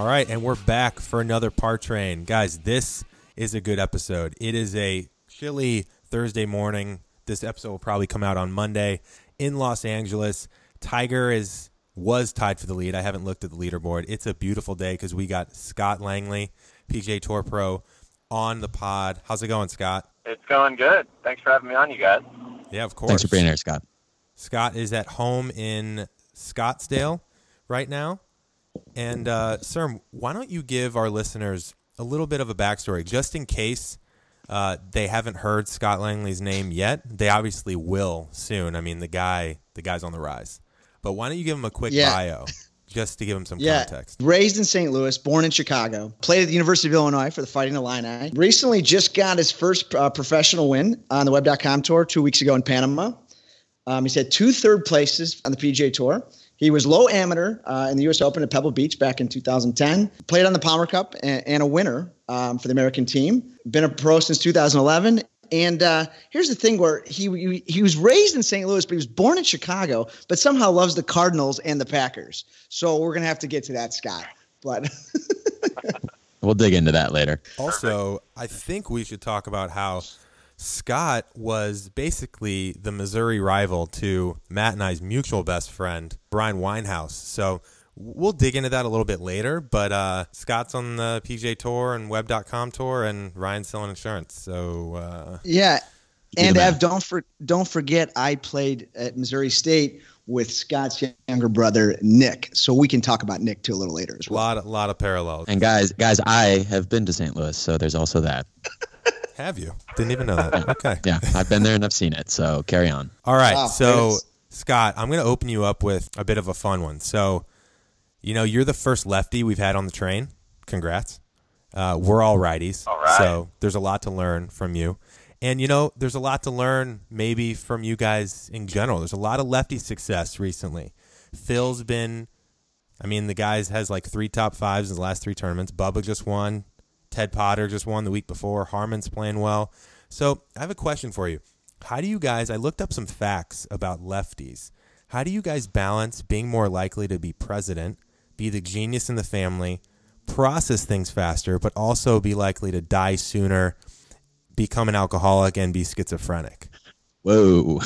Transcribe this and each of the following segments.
All right, and we're back for another Par Train. Guys, this is a good episode. It is a chilly Thursday morning. This episode will probably come out on Monday in Los Angeles. Tiger was tied for the lead. I haven't looked at the leaderboard. It's a beautiful day because we got Scott Langley, PGA Tour Pro, on the pod. How's it going, Scott? It's going good. Thanks for having me on, you guys. Yeah, of course. Thanks for being here, Scott. Scott is at home in Scottsdale right now. And, sir, why don't you give our listeners a little bit of a backstory, just in case they haven't heard Scott Langley's name yet. They obviously will soon. I mean, the guy's on the rise. But why don't you give him a quick bio, just to give him some context? Raised in St. Louis, born in Chicago, played at the University of Illinois for the Fighting Illini. Recently just got his first professional win on the Web.com Tour 2 weeks ago in Panama. He's had 2 third places on the PGA Tour. He was low amateur in the U.S. Open at Pebble Beach back in 2010. Played on the Palmer Cup and a winner for the American team. Been a pro since 2011. And here's the thing where he was raised in St. Louis, but he was born in Chicago, but somehow loves the Cardinals and the Packers. So we're going to have to get to that, Scott. But we'll dig into that later. Also, I think we should talk about how Scott was basically the Missouri rival to Matt and I's mutual best friend, Brian Winehouse. So we'll dig into that a little bit later, but Scott's on the PGA Tour and Web.com Tour, and Ryan's selling insurance. So yeah, and Ev, don't forget I played at Missouri State with Scott's younger brother Nick, so we can talk about Nick too a little later as well. A lot of parallels. And guys, I have been to St. Louis, so there's also that. Have you? Didn't even know that. Okay. Yeah, I've been there and I've seen it, so carry on. All right, so Scott, I'm going to open you up with a bit of a fun one. So, you're the first lefty we've had on the train. Congrats. We're all righties. All right. So there's a lot to learn from you. And, there's a lot to learn maybe from you guys in general. There's a lot of lefty success recently. Phil's been, the guy has like 3 top 5s in his last 3 tournaments. Bubba just won. Ted Potter just won the week before. Harmon's playing well. So I have a question for you. How do you guys, I looked up some facts about lefties. How do you guys balance being more likely to be president, be the genius in the family, process things faster, but also be likely to die sooner, become an alcoholic, and be schizophrenic? Whoa.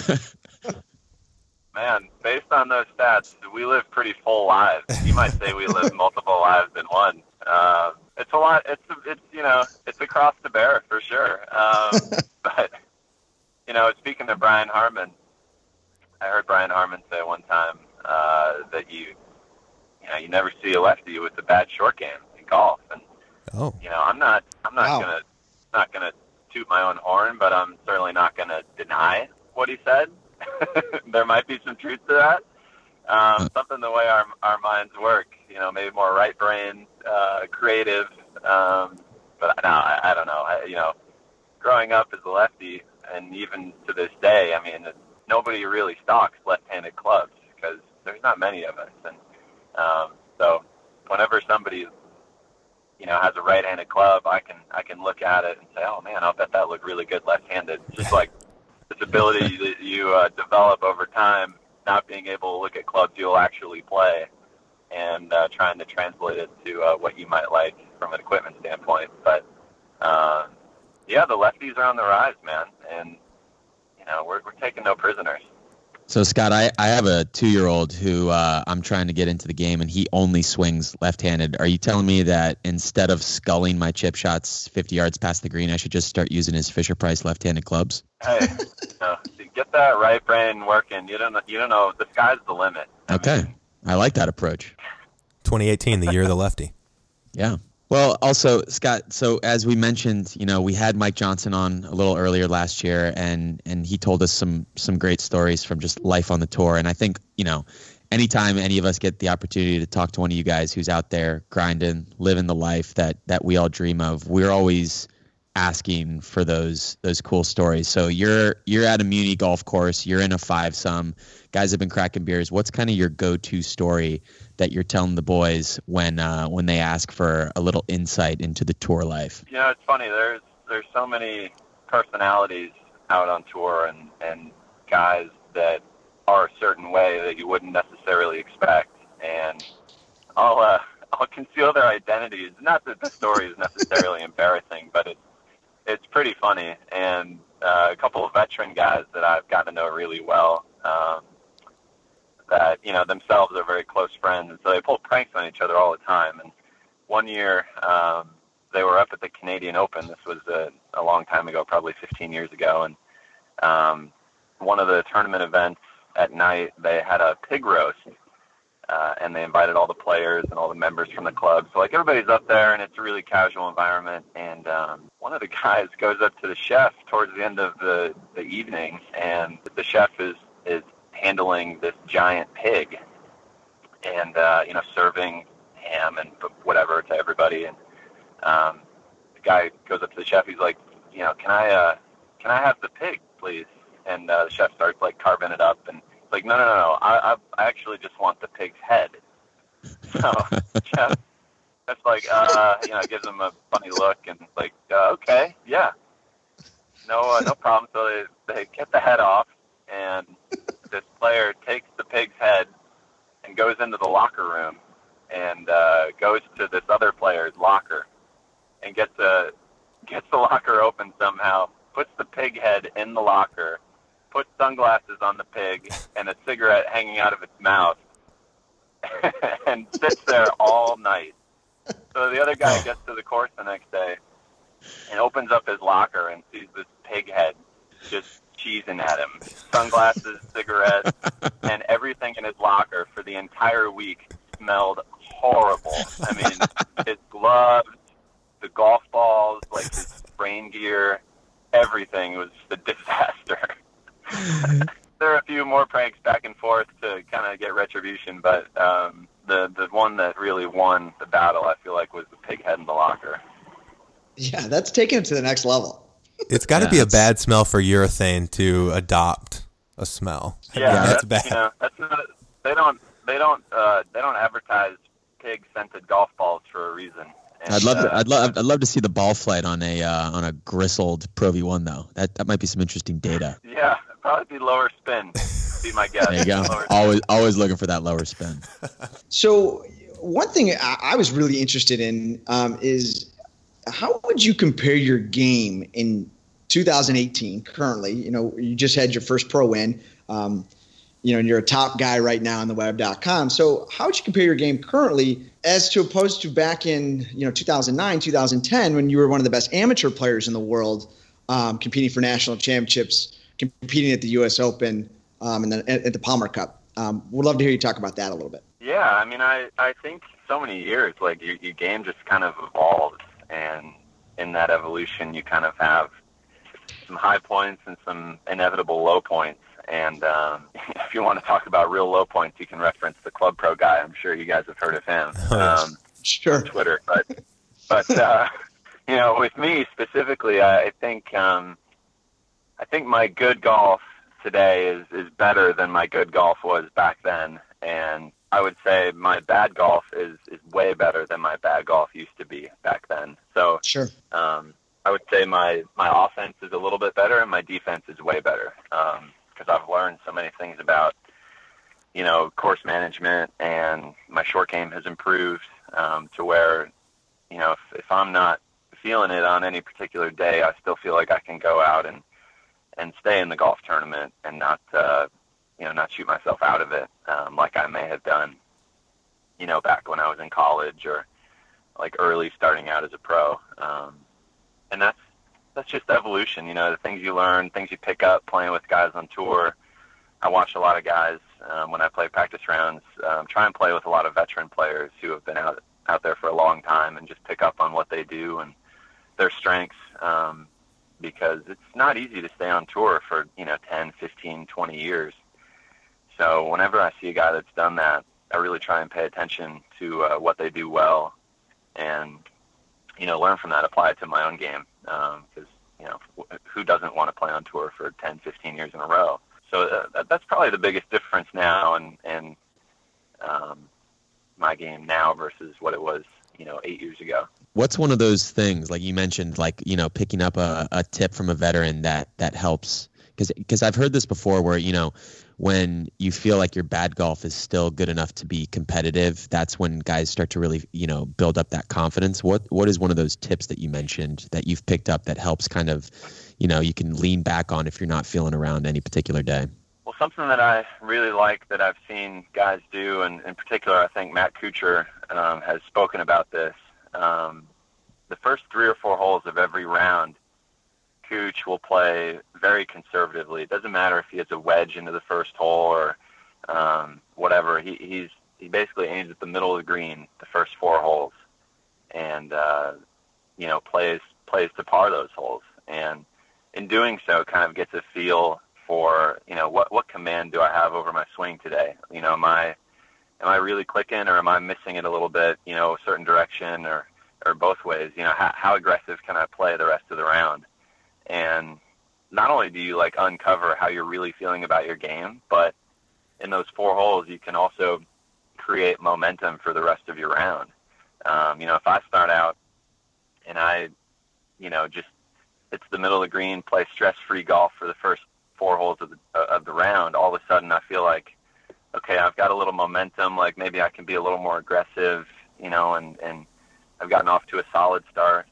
Man, based on those stats, we live pretty full lives. You might say we live multiple lives in one. It's a lot. It's a cross to bear for sure. But speaking of Brian Harmon, I heard Brian Harmon say one time that you never see a lefty with a bad short game in golf. And I'm not gonna toot my own horn, but I'm certainly not gonna deny what he said. There might be some truth to that. Something the way our minds work, maybe more right brain, creative. But no, I don't know. Growing up as a lefty, and even to this day, nobody really stocks left-handed clubs because there's not many of us. And so whenever somebody, has a right-handed club, I can look at it and say, oh man, I'll bet that looked really good left-handed. Just like this ability that you develop over time, not being able to look at clubs you'll actually play and trying to translate it to what you might like from an equipment standpoint. But, the lefties are on the rise, man, and, we're taking no prisoners. So, Scott, I have a 2-year-old who I'm trying to get into the game, and he only swings left-handed. Are you telling me that instead of sculling my chip shots 50 yards past the green, I should just start using his Fisher-Price left-handed clubs? Hey, get that right brain working. You don't know. The sky's the limit. Okay. I like that approach. 2018, the year of the lefty. Yeah. Well, also, Scott, so as we mentioned, we had Mike Johnson on a little earlier last year, and he told us some great stories from just life on the tour. And I think, anytime any of us get the opportunity to talk to one of you guys who's out there grinding, living the life that we all dream of, we're always asking for those cool stories. So you're at a Muni golf course, you're in a 5-some, guys have been cracking beers. What's kind of your go-to story that you're telling the boys when they ask for a little insight into the tour life? It's funny. There's so many personalities out on tour and guys that are a certain way that you wouldn't necessarily expect. And I'll I'll conceal their identities. Not that the story is necessarily embarrassing, but it's pretty funny. And a couple of veteran guys that I've gotten to know really well, that themselves are very close friends, and so they pull pranks on each other all the time. And one year, they were up at the Canadian Open. This was a long time ago, probably 15 years ago, and one of the tournament events at night, they had a pig roast. And they invited all the players and all the members from the club. So, everybody's up there, and it's a really casual environment. And one of the guys goes up to the chef towards the end of the evening, and the chef is handling this giant pig and, serving ham and whatever to everybody. And the guy goes up to the chef. He's like, can I have the pig, please? And the chef starts, carving it up, and like, no. I actually just want the pig's head. So Jeff's like, gives him a funny look and like, okay, yeah, no problem. So they get the head off, and this player takes the pig's head and goes into the locker room and goes to this other player's locker and gets the locker open somehow, puts the pig head in the locker, puts sunglasses on the pig and a cigarette hanging out of its mouth, and sits there all night. So the other guy gets to the course the next day and opens up his locker and sees this pig head just cheesing at him. Sunglasses, cigarettes, and everything in his locker for the entire week smelled horrible. I mean, his gloves, the golf balls, his rain gear, everything was a disaster. There are a few more pranks back and forth to kind of get retribution, but the one that really won the battle, I feel like, was the pig head in the locker. Yeah, that's taking it to the next level. It's got to be a bad smell for urethane to adopt a smell. Yeah, that's bad. That's not, they don't advertise pig scented golf balls for a reason. And, I'd love to see the ball flight on a gristled Pro V1 though. That might be some interesting data. Yeah, probably be lower spin. Be my guess. There you go. Always looking for that lower spin. So one thing I was really interested in is how would you compare your game in 2018 currently? You just had your first pro win. And you're a top guy right now on the web.com. So how would you compare your game currently as to opposed to back in 2009, 2010 when you were one of the best amateur players in the world, competing for national championships, competing at the U.S. Open, and then at the Palmer Cup? Would love to hear you talk about that a little bit. Yeah, I mean, I think so many years, your game just kind of evolves, and in that evolution, you kind of have some high points and some inevitable low points. And if you want to talk about real low points, you can reference the Club Pro guy. I'm sure you guys have heard of him sure. on Twitter. But with me specifically, I think my good golf today is better than my good golf was back then. And I would say my bad golf is way better than my bad golf used to be back then. So sure. I would say my offense is a little bit better and my defense is way better. Because I've learned so many things about, course management, and my short game has improved to where, if I'm not feeling it on any particular day, I still feel like I can go out and stay in the golf tournament and not shoot myself out of it like I may have done, back when I was in college or early starting out as a pro. And that's just evolution, the things you learn, things you pick up playing with guys on tour. I watch a lot of guys when I play practice rounds, try and play with a lot of veteran players who have been out there for a long time and just pick up on what they do and their strengths, because it's not easy to stay on tour for, 10, 15, 20 years. So whenever I see a guy that's done that, I really try and pay attention to what they do well and, learn from that, apply it to my own game. Because, who doesn't want to play on tour for 10, 15 years in a row? So that's probably the biggest difference now and my game now versus what it was, 8 years ago. What's one of those things, like you mentioned, picking up a tip from a veteran that helps? Because I've heard this before where, when you feel like your bad golf is still good enough to be competitive, that's when guys start to really, build up that confidence. What is one of those tips that you mentioned that you've picked up that helps kind of, you can lean back on if you're not feeling around any particular day? Well, something that I really like that I've seen guys do, and in particular, I think Matt Kuchar has spoken about this. The first 3 or 4 holes of every round, Cooch will play very conservatively. It doesn't matter if he has a wedge into the first hole or whatever. He basically aims at the middle of the green the first 4 holes, and plays to par those holes. And in doing so, kind of gets a feel for what command do I have over my swing today? Am I really clicking, or am I missing it a little bit? A certain direction, or both ways. How aggressive can I play the rest of the round? And not only do you uncover how you're really feeling about your game, but in those 4 holes, you can also create momentum for the rest of your round. If I start out and I, just it's the middle of the green, play stress-free golf for the first 4 holes of the round, all of a sudden I feel like, okay, I've got a little momentum, maybe I can be a little more aggressive, and I've gotten off to a solid start.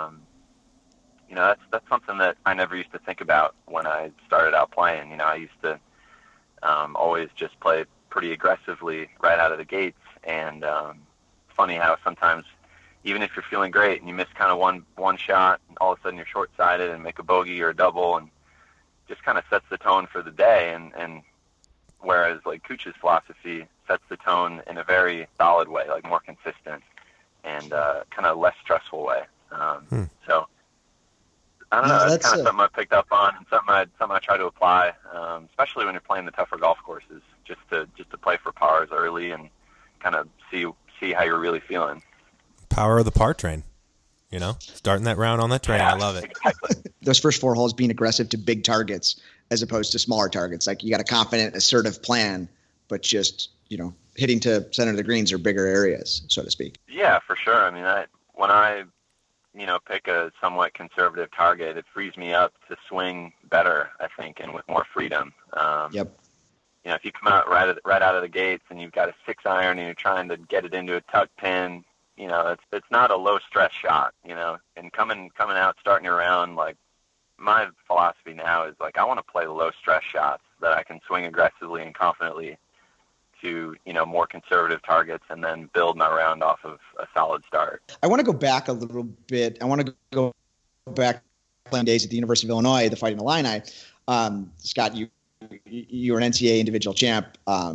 That's something that I never used to think about when I started out playing. I used to always just play pretty aggressively right out of the gates. And funny how sometimes, even if you're feeling great and you miss kind of one shot, all of a sudden you're short-sided and make a bogey or a double, and just kind of sets the tone for the day. And whereas Cooch's philosophy sets the tone in a very solid way, more consistent and kind of less stressful way. So I don't know. That's kind of something I picked up on, and something I try to apply, especially when you're playing the tougher golf courses, just to play for pars early and kind of see how you're really feeling. Power of the par train, starting that round on that train. Yeah, I love it. Exactly. Those first 4 holes being aggressive to big targets as opposed to smaller targets. You got a confident, assertive plan, but just, hitting to center of the greens or bigger areas, so to speak. Yeah, for sure. I mean, when I pick a somewhat conservative target, it frees me up to swing better, I think, and with more freedom. Yep. If you come out right out of the gates and you've got a 6-iron and you're trying to get it into a tuck pin, it's not a low stress shot, and coming out, starting your round, my philosophy now is I want to play low stress shots that I can swing aggressively and confidently to, more conservative targets, and then build my round off of a solid start. I want to go back a little bit. I want to go back playing days at the University of Illinois, the Fighting Illini. Scott, you were an NCAA individual champ.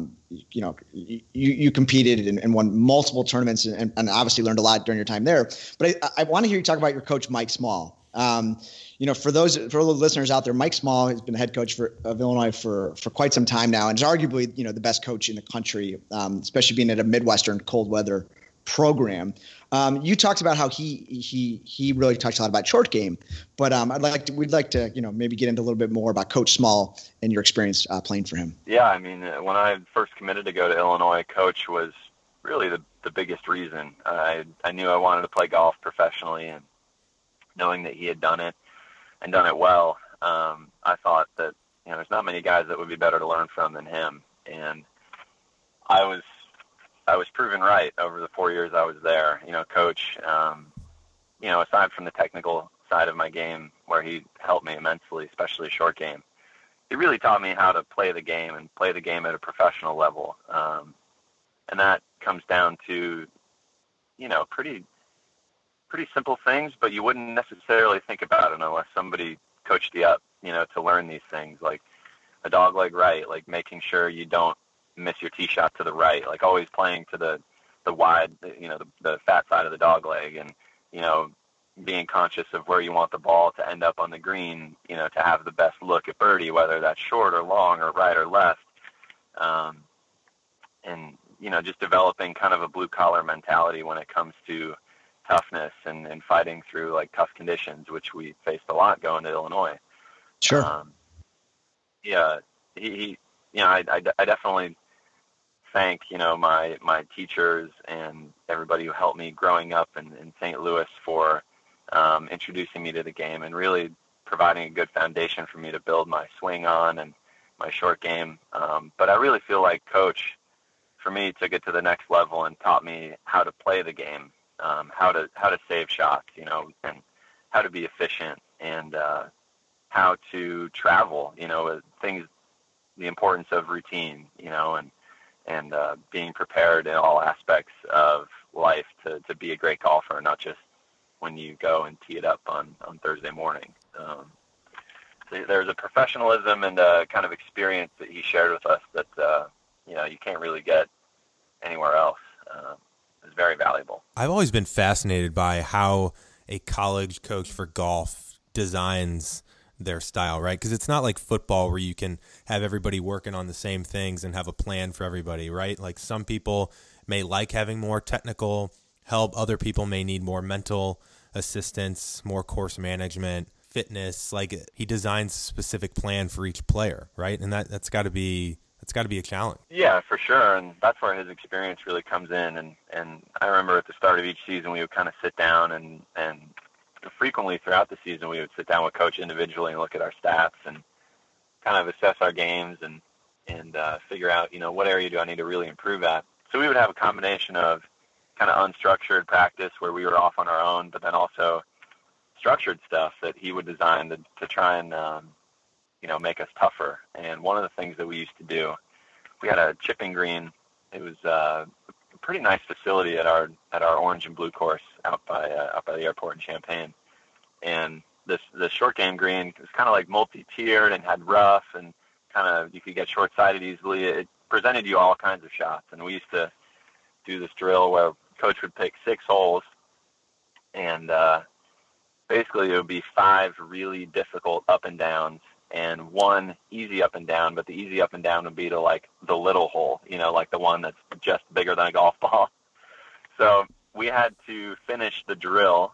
You competed and won multiple tournaments and obviously learned a lot during your time there. But I want to hear you talk about your coach, Mike Small. For all the listeners out there, Mike Small has been the head coach of Illinois for quite some time now, and is arguably the best coach in the country, especially being at a Midwestern cold weather program. You talked about how he really talks a lot about short game, but we'd like to maybe get into a little bit more about Coach Small and your experience playing for him. Yeah, I mean, when I first committed to go to Illinois, Coach was really the biggest reason. I knew I wanted to play golf professionally, and knowing that he had done it and done it well, I thought that there's not many guys that would be better to learn from than him, and I was proven right over the 4 years I was there. Coach, aside from the technical side of my game, where he helped me immensely, especially short game, he really taught me how to play the game and play the game at a professional level. And that comes down to, pretty simple things, but you wouldn't necessarily think about it unless somebody coached you up, to learn these things, like a dog leg right, making sure you don't miss your tee shot to the right, always playing to the wide, the fat side of the dog leg, and, being conscious of where you want the ball to end up on the green, to have the best look at birdie, whether that's short or long or right or left. And, just developing kind of a blue collar mentality when it comes to toughness and fighting through tough conditions, which we faced a lot going to Illinois. Sure. I definitely thank, my teachers and everybody who helped me growing up in St. Louis for introducing me to the game and really providing a good foundation for me to build my swing on and my short game. But I really feel like Coach, for me, took it to the next level and taught me how to play the game, how to save shots, and how to be efficient, and how to travel, things, the importance of routine, and being prepared in all aspects of life to be a great golfer, not just when you go and tee it up on Thursday morning. So there's a professionalism and a kind of experience that he shared with us that you can't really get anywhere else. It's very valuable. I've always been fascinated by how a college coach for golf designs their style, right? Because it's not like football where you can have everybody working on the same things and have a plan for everybody, right? Like some people may like having more technical help. Other people may need more mental assistance, more course management, fitness. Like he designs a specific plan for each player, right? And that's got to be a challenge. Yeah, for sure. And that's where his experience really comes in. And I remember at the start of each season, we would kind of sit down and frequently throughout the season, we would sit down with Coach individually and look at our stats and kind of assess our games and figure out, what area do I need to really improve at. So we would have a combination of kind of unstructured practice where we were off on our own, but then also structured stuff that he would design to try and, make us tougher. And one of the things that we used to do, we had a chipping green. It was a pretty nice facility at our orange and blue course out by the airport in Champaign. And the short game green was kind of like multi-tiered and had rough and kind of you could get short-sighted easily. It presented you all kinds of shots. And we used to do this drill where Coach would pick 6 holes, and basically it would be 5 really difficult up and downs and 1 easy up and down, but the easy up and down would be to like the little hole, like the one that's just bigger than a golf ball. So we had to finish the drill,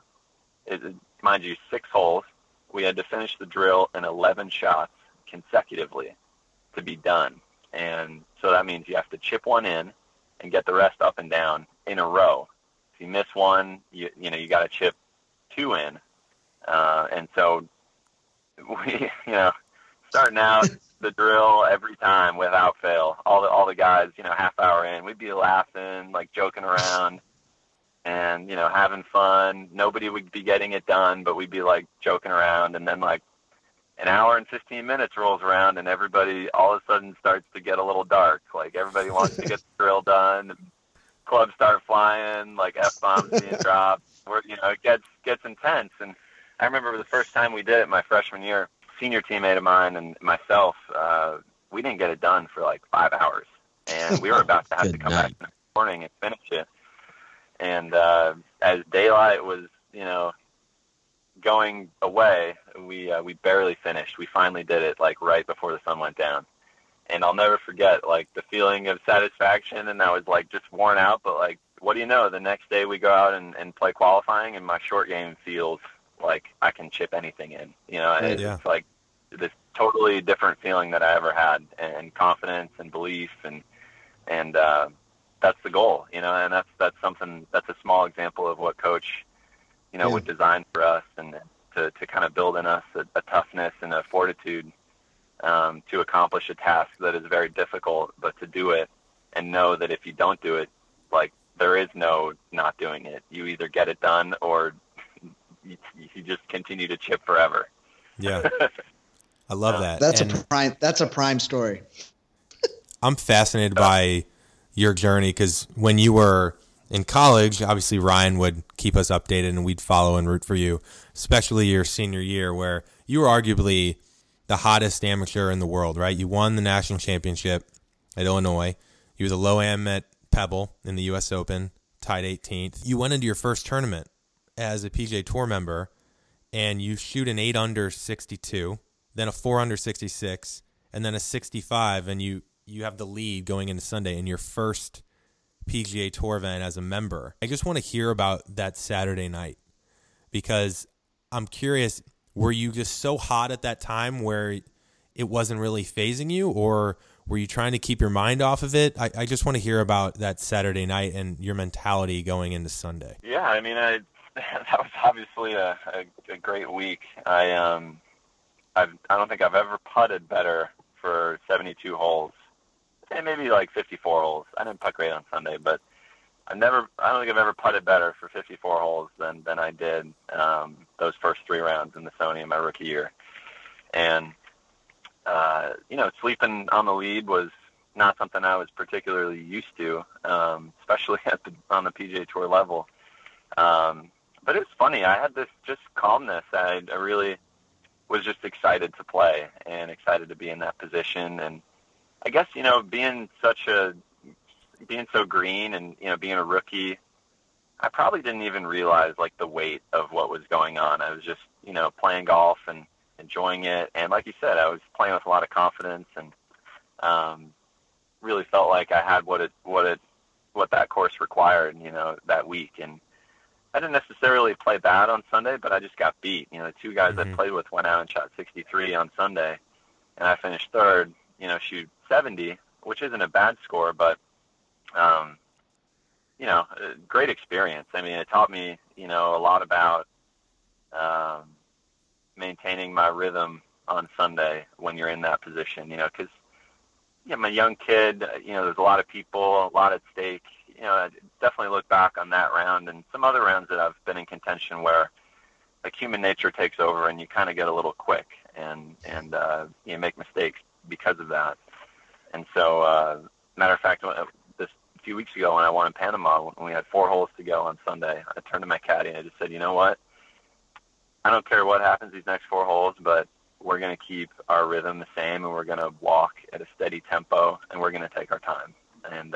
mind you, 6 holes. We had to finish the drill in 11 shots consecutively to be done. And so that means you have to chip 1 in and get the rest up and down in a row. If you miss 1, you got to chip 2 in. And so we, starting out the drill every time without fail, all the guys, half hour in, we'd be laughing, like joking around and, having fun. Nobody would be getting it done, but we'd be like joking around. And then like an hour and 15 minutes rolls around and everybody all of a sudden starts to get a little dark. Like everybody wants to get the drill done. Clubs start flying, like F-bombs being dropped. It gets intense. And I remember the first time we did it my freshman year, senior teammate of mine and myself, we didn't get it done for like 5 hours. And we were about to have to come back in the morning and finish it. And as daylight was, going away, we barely finished. We finally did it like right before the sun went down. And I'll never forget like the feeling of satisfaction. And I was like just worn out, but like, what do you know? The next day we go out and play qualifying and my short game feels like I can chip anything in, and it's like this totally different feeling that I ever had, and confidence and belief, and that's the goal, and that's something, that's a small example of what Coach, would design for us, and to kind of build in us a toughness and a fortitude to accomplish a task that is very difficult, but to do it and know that if you don't do it, like there is no not doing it. You either get it done or you just continue to chip forever. Yeah. I love that. That's a prime story. I'm fascinated by your journey because when you were in college, obviously Ryan would keep us updated and we'd follow and root for you, especially your senior year where you were arguably the hottest amateur in the world, right? You won the national championship at Illinois. You were the low-am at Pebble in the U.S. Open, tied 18th. You went into your first tournament as a PGA Tour member, and you shoot an 8 under 62, then a 4 under 66, and then a 65, and you have the lead going into Sunday in your first PGA Tour event as a member. I just want to hear about that Saturday night because I'm curious, were you just so hot at that time where it wasn't really fazing you, or were you trying to keep your mind off of it? I just want to hear about that Saturday night and your mentality going into Sunday. Yeah, I mean, that was obviously a great week. I don't think I've ever putted better for 72 holes, and maybe like 54 holes. I didn't putt great on Sunday, but I don't think I've ever putted better for 54 holes than I did those first 3 rounds in the Sony in my rookie year. And, sleeping on the lead was not something I was particularly used to, especially on the PGA Tour level. But it was funny. I had this just calmness. I really was just excited to play and excited to be in that position. And I guess, being so green and, being a rookie, I probably didn't even realize like the weight of what was going on. I was just, playing golf and enjoying it. And like you said, I was playing with a lot of confidence and, really felt like I had what that course required, that week. And I didn't necessarily play bad on Sunday, but I just got beat. The 2 guys I played with went out and shot 63 on Sunday, and I finished third, shoot 70, which isn't a bad score, but, a great experience. I mean, it taught me, a lot about maintaining my rhythm on Sunday when you're in that position, because I'm a young kid, there's a lot of people, a lot at stake. I definitely look back on that round and some other rounds that I've been in contention where like human nature takes over and you kind of get a little quick and make mistakes because of that. And so, matter of fact, this a few weeks ago when I won in Panama, when we had 4 holes to go on Sunday, I turned to my caddy and I just said, you know what? I don't care what happens these next 4 holes, but we're going to keep our rhythm the same, and we're going to walk at a steady tempo, and we're going to take our time. And,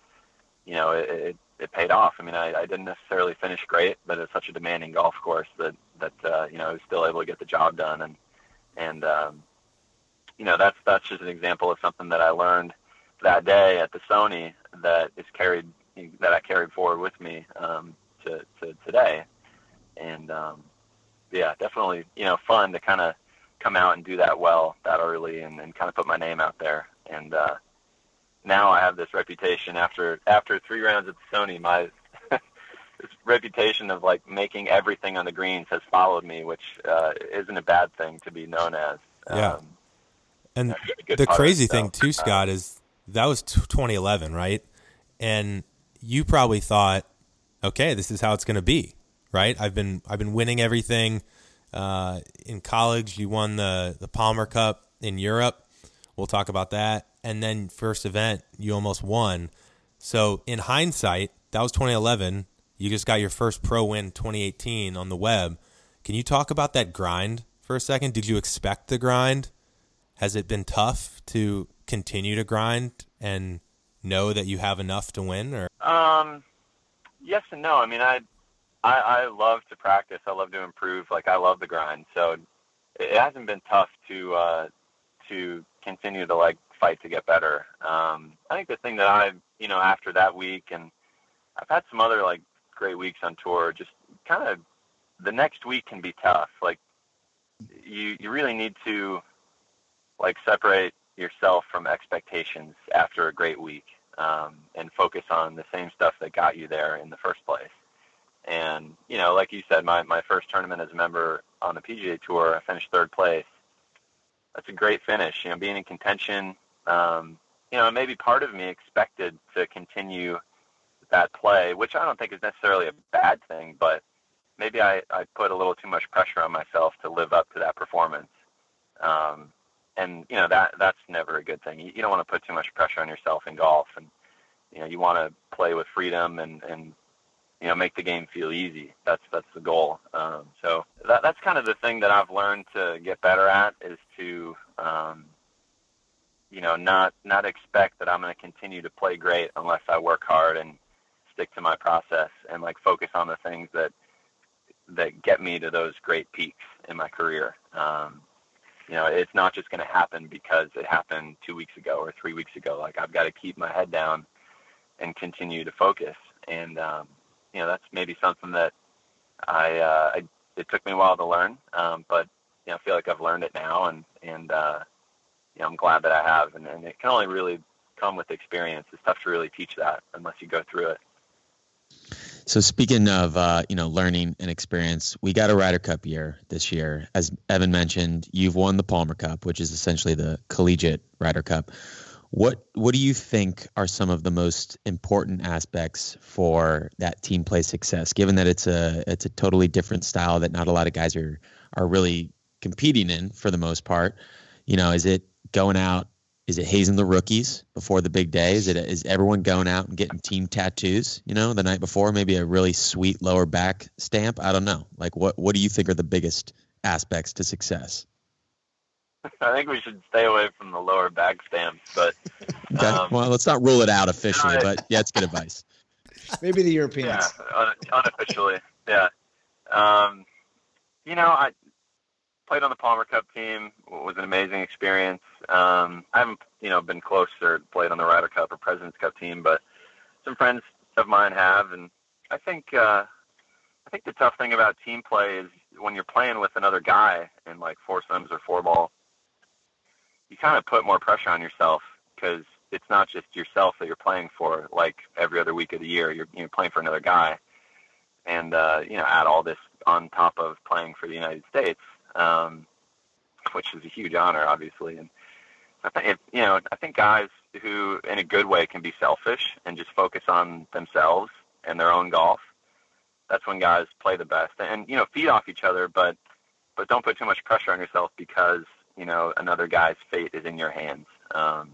it paid off. I mean, I didn't necessarily finish great, but it's such a demanding golf course that I was still able to get the job done. And that's just an example of something that I learned that day at the Sony that I carried forward with me to today. And, definitely, fun to kind of come out and do that well that early and kind of put my name out there. And now I have this reputation after 3 rounds at the Sony, my this reputation of like making everything on the greens has followed me, which isn't a bad thing to be known as. Yeah. And the crazy thing too, Scott, is that was 2011, right? And you probably thought, okay, this is how it's going to be, right? I've been winning everything. In college, you won the Palmer Cup in Europe. We'll talk about that. And then first event, you almost won. So in hindsight, that was 2011. You just got your first pro win 2018 on the web. Can you talk about that grind for a second? Did you expect the grind? Has it been tough to continue to grind and know that you have enough to win? Or yes and no. I mean, I love to practice. I love to improve. Like, I love the grind. So it hasn't been tough to continue to like fight to get better. I think the thing that after that week, and I've had some other like great weeks on tour, just kind of the next week can be tough. Like you really need to like separate yourself from expectations after a great week, and focus on the same stuff that got you there in the first place. And, like you said, my first tournament as a member on the PGA Tour, I finished 3rd place. That's a great finish, being in contention. Maybe part of me expected to continue that play, which I don't think is necessarily a bad thing, but maybe I put a little too much pressure on myself to live up to that performance. And that's never a good thing. You don't want to put too much pressure on yourself in golf, and you want to play with freedom and make the game feel easy. That's the goal. So that's kind of the thing that I've learned to get better at, is to not expect that I'm going to continue to play great unless I work hard and stick to my process and like focus on the things that get me to those great peaks in my career. It's not just going to happen because it happened 2 weeks ago or 3 weeks ago. Like, I've got to keep my head down and continue to focus. And, that's maybe something that it took me a while to learn. But, I feel like I've learned it now, and I'm glad that I have. And it can only really come with experience. It's tough to really teach that unless you go through it. So speaking of learning and experience, we got a Ryder Cup year this year. As Evan mentioned, you've won the Palmer Cup, which is essentially the collegiate Ryder Cup. What do you think are some of the most important aspects for that team play success, given that it's a totally different style that not a lot of guys are really competing in for the most part? Is it going out? Is it hazing the rookies before the big day? Is everyone going out and getting team tattoos, the night before? Maybe a really sweet lower back stamp? I don't know. Like, what do you think are the biggest aspects to success? I think we should stay away from the lower back stamps, but okay. Well, let's not rule it out officially, but yeah, it's good advice. Maybe the Europeans. Yeah, unofficially. Yeah. I played on the Palmer Cup team. It was an amazing experience. I haven't, been close or played on the Ryder Cup or President's Cup team, but some friends of mine have, and I think the tough thing about team play is when you're playing with another guy in like foursomes or four ball, you kind of put more pressure on yourself because it's not just yourself that you're playing for. Like every other week of the year, you're playing for another guy, and add all this on top of playing for the United States, which is a huge honor, obviously. And I think guys who, in a good way, can be selfish and just focus on themselves and their own golf. That's when guys play the best, and feed off each other, but don't put too much pressure on yourself because another guy's fate is in your hands. I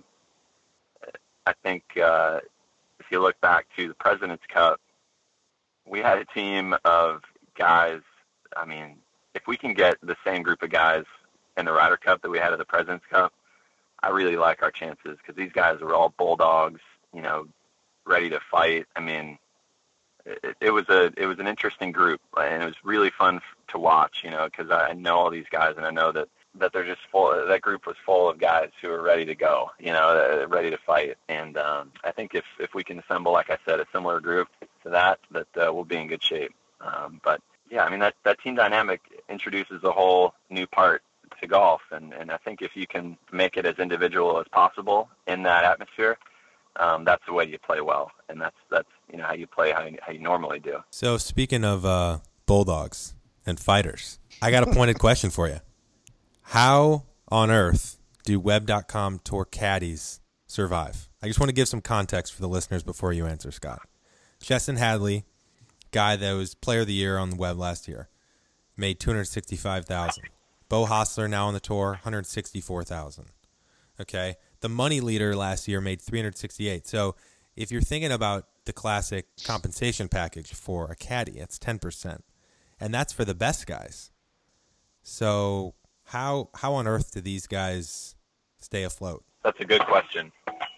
think if you look back to the President's Cup, we had a team of guys. I mean, if we can get the same group of guys in the Ryder Cup that we had at the President's Cup, I really like our chances because these guys were all bulldogs, ready to fight. I mean, it was an interesting group, and it was really fun to watch, because I know all these guys, and I know that they're just full. That group was full of guys who are ready to go, ready to fight. And I think if we can assemble, like I said, a similar group to that we'll be in good shape. But yeah, I mean that team dynamic introduces a whole new part to golf, and I think if you can make it as individual as possible in that atmosphere, that's the way you play well, and that's how you play how you normally do. So speaking of bulldogs and fighters, I got a pointed question for you. How on earth do Web.com Tour caddies survive? I just want to give some context for the listeners before you answer, Scott. Chesson Hadley, guy that was Player of the Year on the Web last year, made $265,000. Bo Hostler, now on the tour, $164,000. Okay, the money leader last year made $368,000. So if you're thinking about the classic compensation package for a caddy, it's 10%, and that's for the best guys. So how on earth do these guys stay afloat? That's a good question.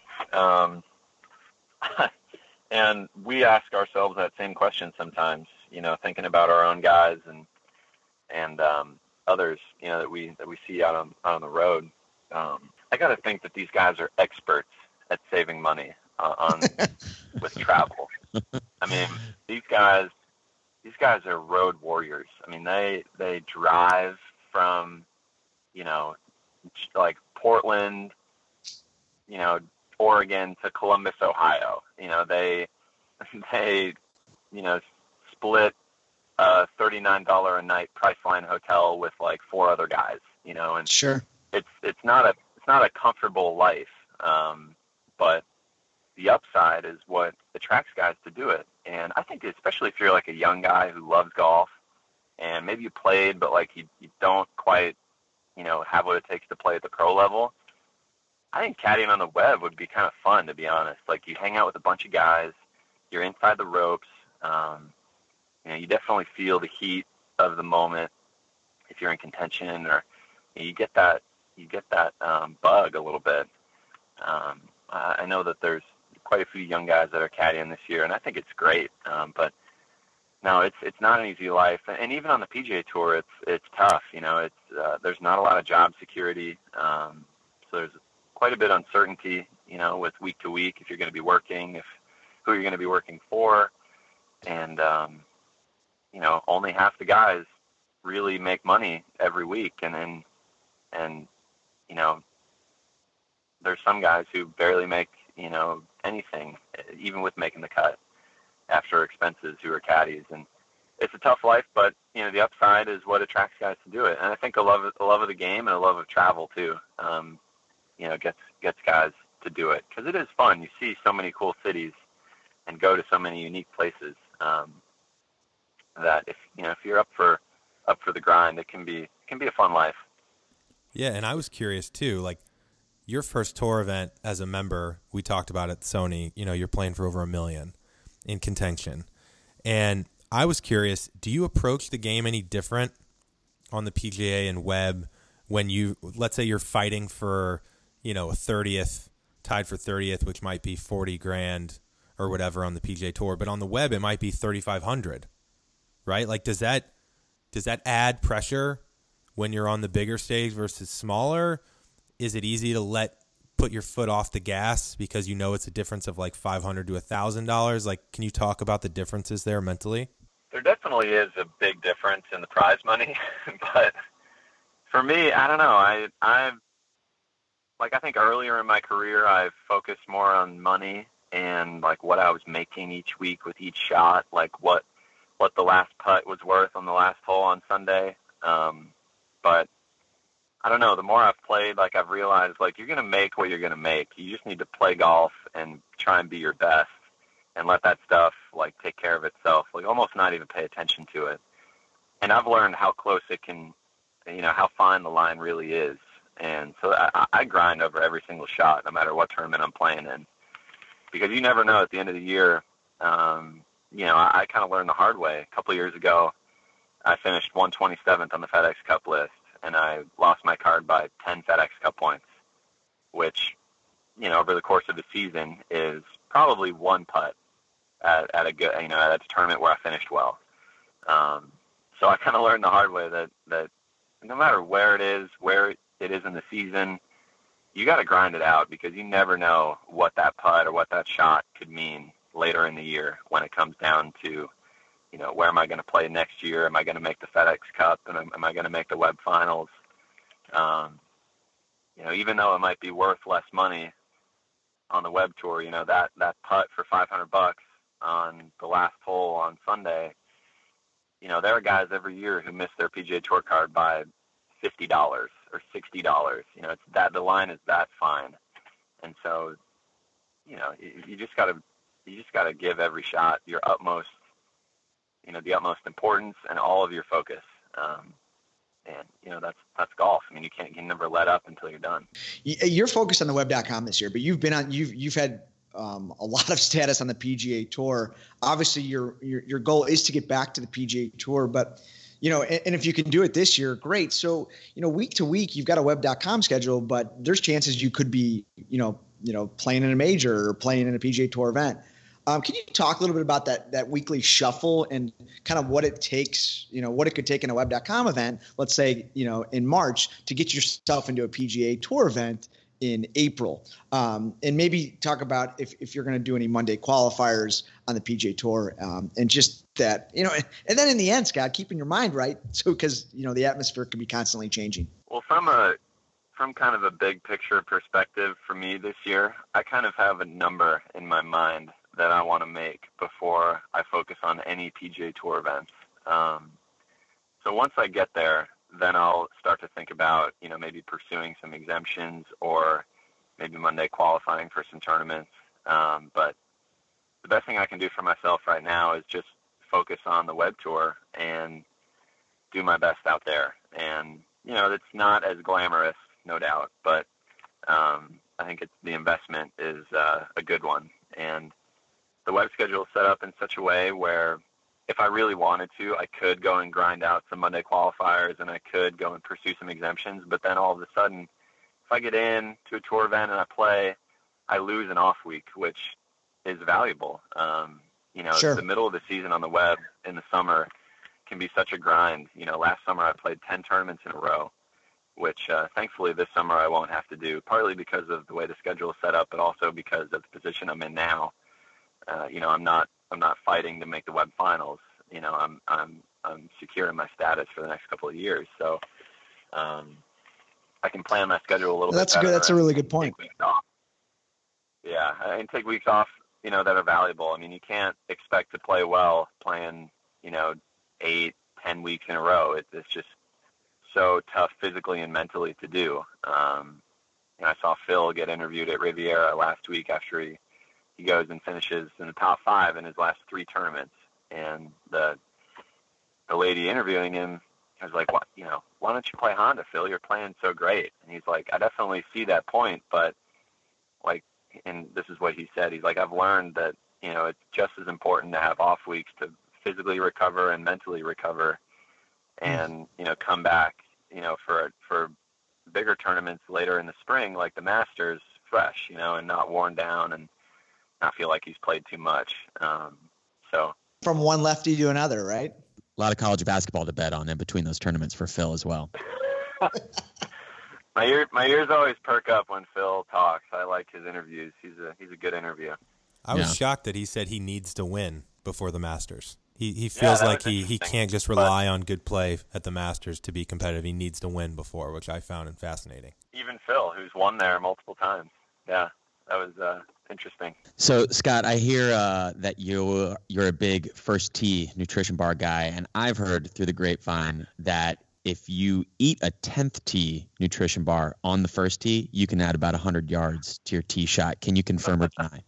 And we ask ourselves that same question sometimes, thinking about our own guys and others, that we see out on the road. I got to think that these guys are experts at saving money with travel. I mean, these guys are road warriors. I mean, they drive from, like Portland, Oregon to Columbus, Ohio. They split a $39 a night Priceline hotel with like four other guys, and sure, it's not a comfortable life, but the upside is what attracts guys to do it. And I think especially if you're like a young guy who loves golf and maybe you played, but like you don't quite, have what it takes to play at the pro level, I think caddying on the web would be kind of fun, to be honest. Like you hang out with a bunch of guys, you're inside the ropes, you definitely feel the heat of the moment if you're in contention, or you get that bug a little bit. I know that there's quite a few young guys that are caddying this year, and I think it's great. But no, it's not an easy life, and even on the PGA Tour, it's tough. There's not a lot of job security, so there's quite a bit of uncertainty. With week to week, if you're going to be working, who you're going to be working for, and only half the guys really make money every week, and there's some guys who barely make anything, even with making the cut. after expenses who are caddies. And it's a tough life, but the upside is what attracts guys to do it. And I think a love of the game and a love of travel too, gets guys to do it, because it is fun. You see so many cool cities and go to so many unique places, that if you're up for the grind, it can be a fun life. Yeah, and I was curious too, like your first tour event as a member, we talked about at Sony, you're playing for over $1 million in contention. And I was curious, do you approach the game any different on the PGA and web when let's say you're fighting for, a 30th, tied for 30th, which might be 40 grand or whatever on the PGA Tour, but on the web it might be 3,500, right? Like, does that add pressure when you're on the bigger stage versus smaller? Is it easy to put your foot off the gas because it's a difference of like $500 to $1,000? Like, can you talk about the differences there mentally? There definitely is a big difference in the prize money, but for me, I don't know. I think earlier in my career, I focused more on money and like what I was making each week with each shot, like what the last putt was worth on the last hole on Sunday. But I don't know. The more I've played, like I've realized, like you're gonna make what you're gonna make. You just need to play golf and try and be your best, and let that stuff like take care of itself. Like almost not even pay attention to it. And I've learned how close it can, how fine the line really is. And so I grind over every single shot, no matter what tournament I'm playing in, because you never know at the end of the year. I kind of learned the hard way. A couple of years ago, I finished 127th on the FedEx Cup list, and I lost my card by 10 FedEx Cup points, which, over the course of the season is probably one putt at a good, at a tournament where I finished well. So I kind of learned the hard way that no matter where it is in the season, you got to grind it out, because you never know what that putt or what that shot could mean later in the year when it comes down to, where am I going to play next year? Am I going to make the FedEx Cup? And am I going to make the Web Finals? Even though it might be worth less money on the Web Tour, that putt for $500 on the last hole on Sunday, there are guys every year who miss their PGA Tour card by $50 or $60. It's that the line is that fine, and so you just gotta give every shot your utmost, the utmost importance and all of your focus. And that's golf. I mean, you can never let up until you're done. You're focused on the web.com this year, but you've had a lot of status on the PGA Tour. Obviously, your goal is to get back to the PGA Tour, but and if you can do it this year, great. So week to week, you've got a web.com schedule, but there's chances you could be playing in a major or playing in a PGA Tour event. Can you talk a little bit about that weekly shuffle and kind of what it takes, what it could take in a web.com event, let's say, in March, to get yourself into a PGA Tour event in April, and maybe talk about if you're going to do any Monday qualifiers on the PGA Tour, and just that, and then in the end, Scott, keeping your mind right. So, because, the atmosphere could be constantly changing. Well, from kind of a big picture perspective for me this year, I kind of have a number in my mind that I want to make before I focus on any PGA Tour events. So once I get there, then I'll start to think about, maybe pursuing some exemptions or maybe Monday qualifying for some tournaments. But the best thing I can do for myself right now is just focus on the Web Tour and do my best out there. And, it's not as glamorous, no doubt, but I think the investment is a good one. And the web schedule is set up in such a way where if I really wanted to, I could go and grind out some Monday qualifiers and I could go and pursue some exemptions. But then all of a sudden, if I get in to a tour event and I play, I lose an off week, which is valuable. Sure. The middle of the season on the web in the summer can be such a grind. Last summer I played 10 tournaments in a row, which thankfully this summer I won't have to do, partly because of the way the schedule is set up, but also because of the position I'm in now. I'm not fighting to make the Web Finals. I'm secure in my status for the next couple of years, so I can plan my schedule a little bit better. That's a really good point. Yeah, I can take weeks off that are valuable. I mean, you can't expect to play well playing, 8-10 weeks in a row. It's just so tough physically and mentally to do. I saw Phil get interviewed at Riviera last week after he goes and finishes in the top 5 in his last 3 tournaments. And the lady interviewing him was like, why don't you play Honda, Phil? You're playing so great. And he's like, I definitely see that point, but and this is what he said. He's like, I've learned that, it's just as important to have off weeks to physically recover and mentally recover and, come back, for bigger tournaments later in the spring, like the Masters, fresh, and not worn down and not feel like he's played too much. So from one lefty to another, right? A lot of college basketball to bet on in between those tournaments for Phil as well. My ears always perk up when Phil talks. I like his interviews. He's a good interview. I was shocked that he said he needs to win before the Masters. He feels like he can't just rely on good play at the Masters to be competitive. He needs to win before, which I found fascinating. Even Phil, who's won there multiple times. Yeah, that was interesting. So, Scott, I hear that you're a big First Tee nutrition bar guy, and I've heard through the grapevine that if you eat a 10th tee nutrition bar on the first tee, you can add about 100 yards to your tee shot. Can you confirm or deny?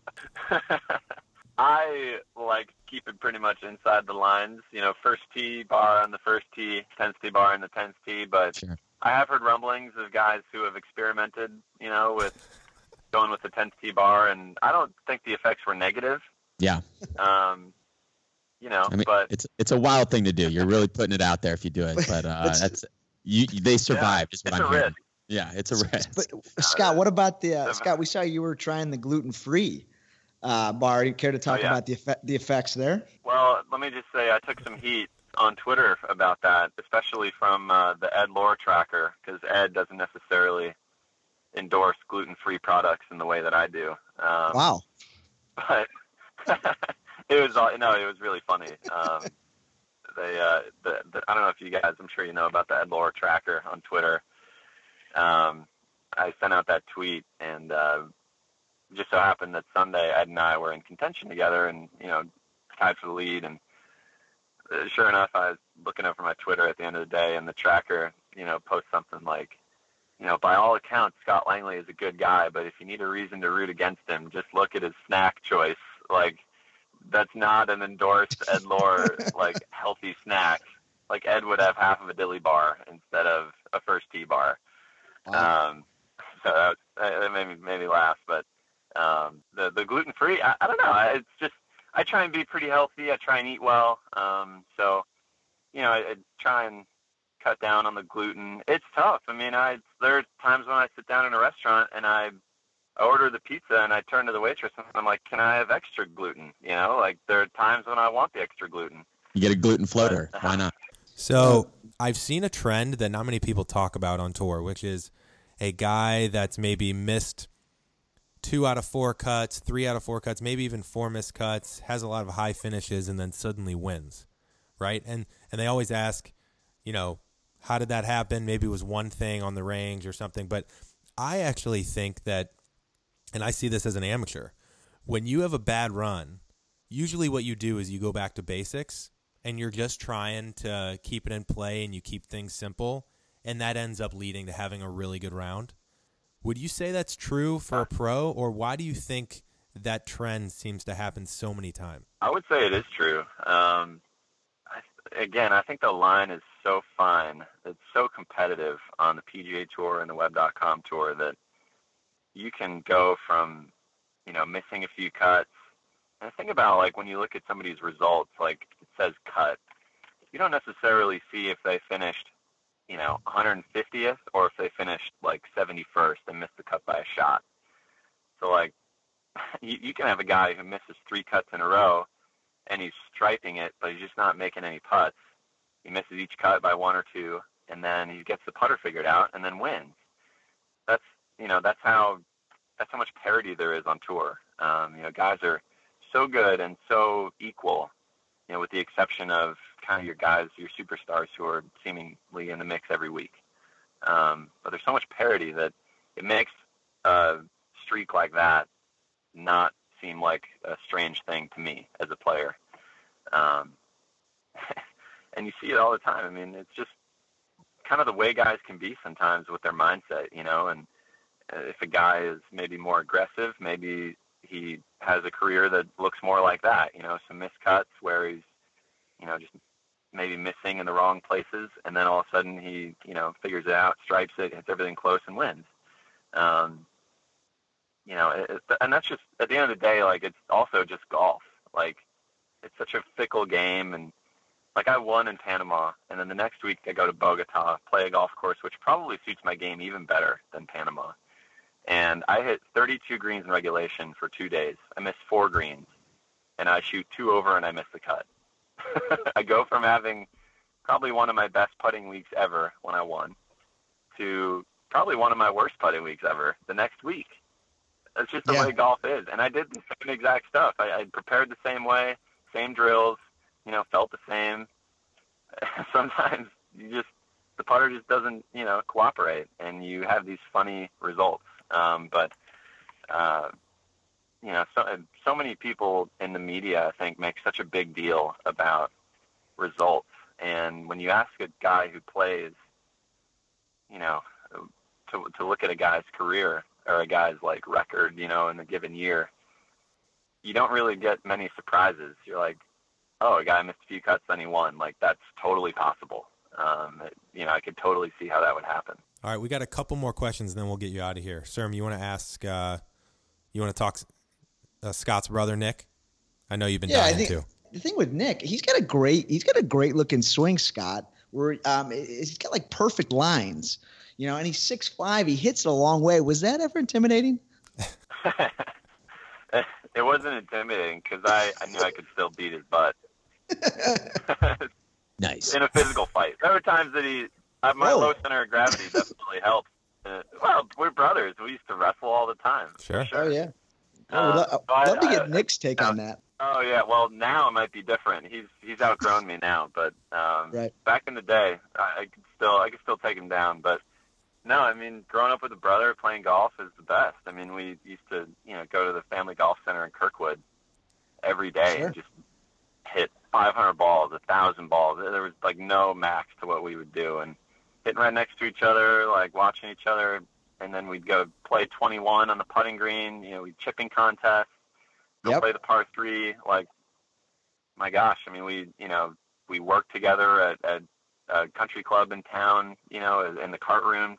I like keep it pretty much inside the lines. First tee bar on the first tee, 10th tee bar on the 10th tee. But sure. I have heard rumblings of guys who have experimented, with going with the 10th tee bar, and I don't think the effects were negative. Yeah. I mean, but it's a wild thing to do. You're really putting it out there if you do it, but they survived. Yeah, is what I'm hearing. Risk. Yeah, it's a risk. But Scott, what about Scott? We saw you were trying the gluten-free bar. You care to talk about the effects there? Well, let me just say I took some heat on Twitter about that, especially from the Ed Lohr tracker, because Ed doesn't necessarily endorse gluten-free products in the way that I do. Wow. But it was really funny. I don't know if you guys, I'm sure you know about the Ed Lohr tracker on Twitter. I sent out that tweet, and just so happened that Sunday Ed and I were in contention together, and tied for the lead. And sure enough, I was looking over my Twitter at the end of the day, and the tracker, posts something like, by all accounts, Scott Langley is a good guy, but if you need a reason to root against him, just look at his snack choice. Like, that's not an endorsed Ed Lohr, healthy snack. Like, Ed would have half of a dilly bar instead of a first tee bar. Wow. So that made me laugh. But the gluten-free, I don't know. It's just, I try and be pretty healthy. I try and eat well. So, I try and cut down on the gluten. It's tough. I mean, there are times when I sit down in a restaurant and I order the pizza and I turn to the waitress and I'm like, can I have extra gluten? There are times when I want the extra gluten. You get a gluten floater. Why not? So I've seen a trend that not many people talk about on tour, which is a guy that's maybe missed 2 out of 4 cuts, 3 out of 4 cuts, maybe even 4 missed cuts, has a lot of high finishes, and then suddenly wins, right? And they always ask, how did that happen? Maybe it was one thing on the range or something. But I actually think that, and I see this as an amateur, when you have a bad run, usually what you do is you go back to basics and you're just trying to keep it in play and you keep things simple, and that ends up leading to having a really good round. Would you say that's true for a pro, or why do you think that trend seems to happen so many times? I would say it is true. Again, I think the line is so fine. It's so competitive on the PGA Tour and the Web.com Tour that you can go from, missing a few cuts. And think about, when you look at somebody's results, it says cut. You don't necessarily see if they finished, 150th or if they finished, 71st and missed the cut by a shot. So, you can have a guy who misses 3 cuts in a row and he's striping it, but he's just not making any putts. He misses each cut by 1 or 2, and then he gets the putter figured out and then wins. That's how much parity there is on tour. Guys are so good and so equal, with the exception of kind of your guys, your superstars who are seemingly in the mix every week. But there's so much parity that it makes a streak like that not seem like a strange thing to me as a player. And you see it all the time. I mean, it's just kind of the way guys can be sometimes with their mindset, and if a guy is maybe more aggressive, maybe he has a career that looks more like that, some miscuts where he's, just maybe missing in the wrong places, and then all of a sudden he, figures it out, stripes it, hits everything close, and wins. And that's just, at the end of the day, like, it's also just golf. Like, it's such a fickle game, and like, I won in Panama, and then the next week I go to Bogota, play a golf course, which probably suits my game even better than Panama. And I hit 32 greens in regulation for 2 days. I missed 4 greens, and I shoot 2 over, and I miss the cut. I go from having probably one of my best putting weeks ever when I won to probably one of my worst putting weeks ever the next week. That's just the way golf is. And I did the same exact stuff. I prepared the same way, same drills, felt the same. Sometimes the putter just doesn't, cooperate, and you have these funny results. So many people in the media, I think, make such a big deal about results. And when you ask a guy who plays, to look at a guy's career or a guy's like record, in a given year, you don't really get many surprises. You're like, oh, a guy missed a few cuts, then he won. Like, that's totally possible. I could totally see how that would happen. All right, we got a couple more questions, and then we'll get you out of here. Serm, you want to ask? You want to talk Scott's brother, Nick? I know you've been dying too. The thing with Nick, he's got a great looking swing, Scott. Where he's got like perfect lines, and he's 6'5". He hits it a long way. Was that ever intimidating? It wasn't intimidating because I knew I could still beat his butt. Nice. In a physical fight. There were times that my low center of gravity definitely helped. Well, we're brothers. We used to wrestle all the time. Sure. Oh, yeah. I'd love to get Nick's take on that. Oh, yeah. Well, now it might be different. He's outgrown me now. But back in the day, I could still take him down. But, no, I mean, growing up with a brother playing golf is the best. I mean, we used to, go to the Family Golf Center in Kirkwood every day and just hit 500 balls, 1,000 balls. There was, like, no max to what we would do. And hitting right next to each other, like watching each other, and then we'd go play 21 on the putting green. We'd chipping contest, go play the par 3. Like, my gosh, I mean, we worked together at a country club in town, in the cart room.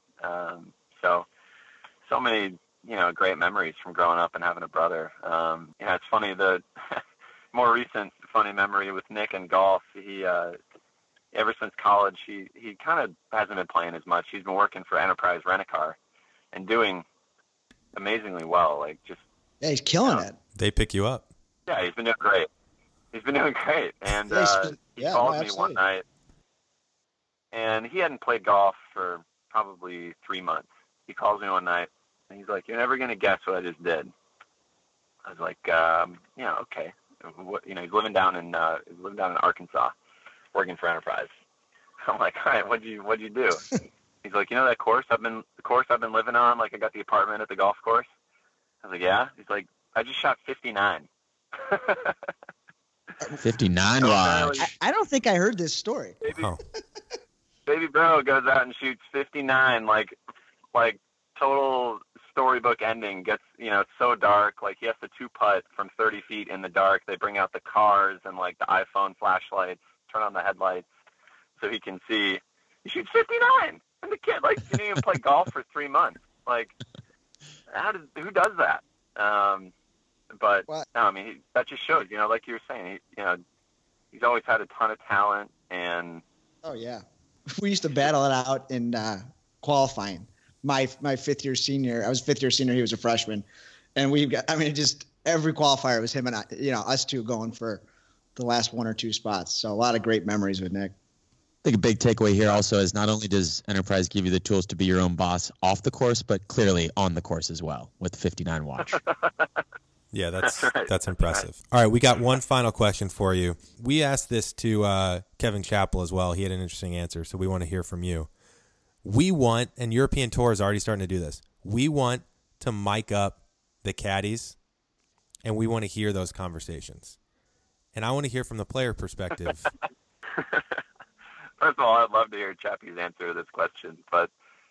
So many, great memories from growing up and having a brother. It's funny, the more recent funny memory with Nick and golf, he ever since college, he kind of hasn't been playing as much. He's been working for Enterprise Rent-A-Car and doing amazingly well. Like, just he's killing it. They pick you up. Yeah, he's been doing great. And he called me one night, and he hadn't played golf for probably 3 months. He calls me one night, and he's like, "You're never gonna guess what I just did." I was like, okay. He's living down in Arkansas, working for Enterprise. I'm like, all right, what'd you do? He's like, that course I've been living on. Like, I got the apartment at the golf course. I was like, yeah. He's like, I just shot 59. 59 watch. I don't think I heard this story. Baby bro goes out and shoots 59, like total storybook ending. Gets, it's so dark. Like, he has to 2-putt from 30 feet in the dark. They bring out the cars and like the iPhone flashlights, turn on the headlights so he can see. He shoots 59, and the kid didn't even play golf for 3 months. Like, who does that? But no, I mean, that just shows, like you were saying, he's always had a ton of talent. And oh yeah, we used to battle it out in qualifying. My fifth year senior, I was fifth year senior. He was a freshman, and just every qualifier was him and I, us two going for the last 1 or 2 spots. So a lot of great memories with Nick. I think a big takeaway here also is not only does Enterprise give you the tools to be your own boss off the course, but clearly on the course as well with the 59 watch. Yeah, that's impressive. All right, we got one final question for you. We asked this to Kevin Chappell as well. He had an interesting answer, so we want to hear from you. We want, and European Tour is already starting to do this, we want to mic up the caddies and we want to hear those conversations. And I want to hear from the player perspective. First of all, I'd love to hear Chappie's answer to this question, but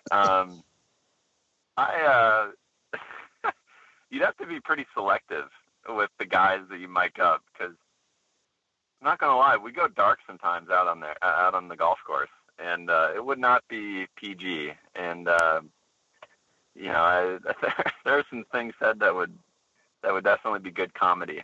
you'd have to be pretty selective with the guys that you mic up, because I'm not gonna lie, we go dark sometimes out on the golf course, and it would not be PG. And there are some things said that would definitely be good comedy.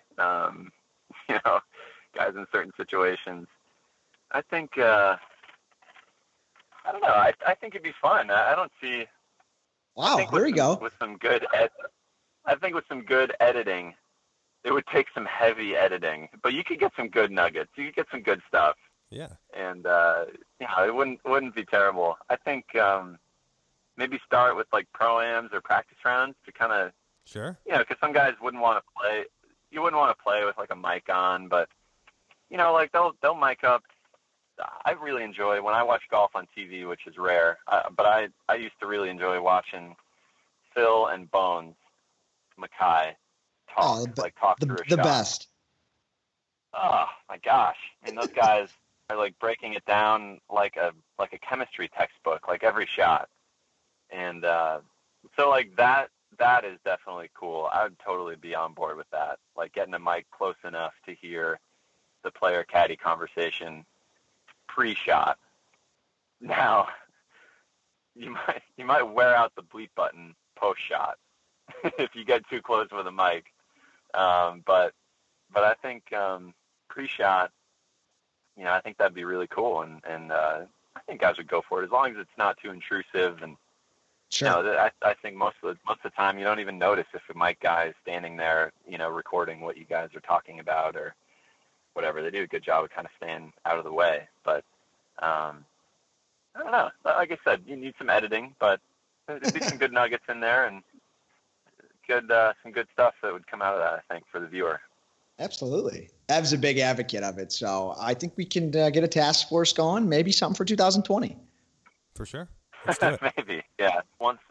Guys in certain situations. I think I don't know. I think it'd be fun. I don't see. Wow, there we go. With some good, I think with some good editing, it would take some heavy editing, but you could get some good nuggets. You could get some good stuff. Yeah. And it wouldn't be terrible. I think maybe start with like pro-ams or practice rounds to kind of. Sure. Because some guys wouldn't want to play. You wouldn't want to play with like a mic on, but like they'll mic up. I really enjoy when I watch golf on TV, which is rare. But I used to really enjoy watching Phil and Bones Mackay talk through a the shot. best. Oh my gosh! I mean, those guys are like breaking it down like a chemistry textbook, like every shot. And so like that is definitely cool. I would totally be on board with that. Like getting a mic close enough to hear the player caddy conversation pre-shot. Now, you might wear out the bleep button post-shot if you get too close with a mic. But I think pre-shot, I think that'd be really cool, and I think guys would go for it as long as it's not too intrusive. And sure. I think most of the time you don't even notice if a mic guy is standing there, recording what you guys are talking about or whatever. They do a good job of kind of staying out of the way. But I don't know. Like I said, you need some editing, but there'd be some good nuggets in there and some good stuff that would come out of that, I think, for the viewer. Absolutely. Ev's a big advocate of it, so I think we can get a task force going, maybe something for 2020. For sure. Let's do it. Maybe, yeah. Once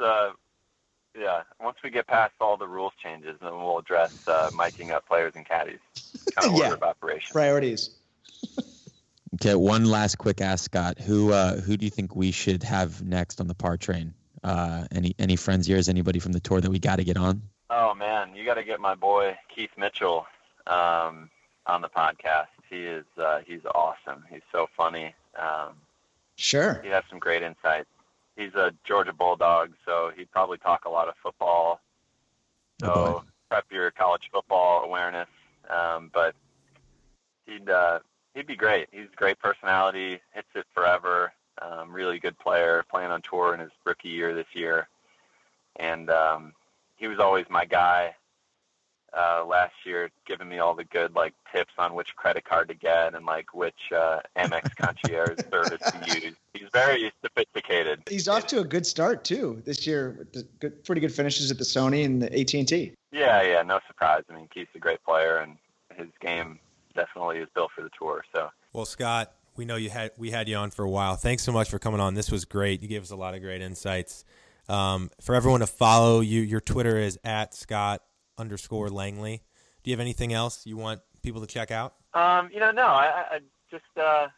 we get past all the rules changes, then we'll address miking up players and caddies. Kind of order of operation. Priorities. Okay, one last quick ask, Scott. Who do you think we should have next on the par train? Any friends of yours? Anybody from the tour that we got to get on? Oh man, you got to get my boy Keith Mitchell on the podcast. He's awesome. He's so funny. Sure. He has some great insights. He's a Georgia Bulldog, so he'd probably talk a lot of football. So prep your college football awareness. But he'd be great. He's a great personality, hits it forever. Really good player, playing on tour in his rookie year this year. And he was always my guy last year, giving me all the good tips on which credit card to get and which Amex concierge service to use. He's very sophisticated. He's off to a good start too this year with the pretty good finishes at the Sony and the AT&T. Yeah, no surprise. I mean, Keith's a great player, and his game definitely is built for the tour. So, well, Scott, we know we had you on for a while. Thanks so much for coming on. This was great. You gave us a lot of great insights. For everyone to follow you, your Twitter is @Scott_Langley. Do you have anything else you want people to check out? No, I just, I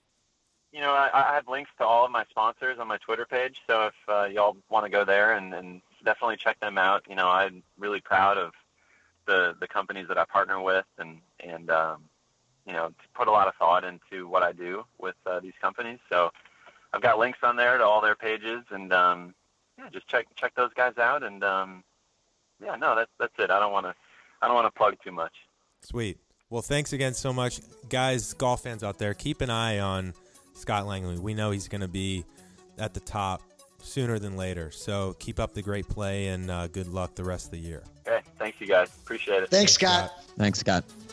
have links to all of my sponsors on my Twitter page. So if y'all want to go there and definitely check them out, I'm really proud of the companies that I partner with and put a lot of thought into what I do with these companies. So I've got links on there to all their pages and, just check those guys out. And, that's it. I don't want to plug too much. Sweet. Well, thanks again so much. Guys, golf fans out there, keep an eye on Scott Langley. We know he's going to be at the top sooner than later. So keep up the great play and good luck the rest of the year. Okay. Thanks, you guys. Appreciate it. Thanks, Scott. Thanks, Scott.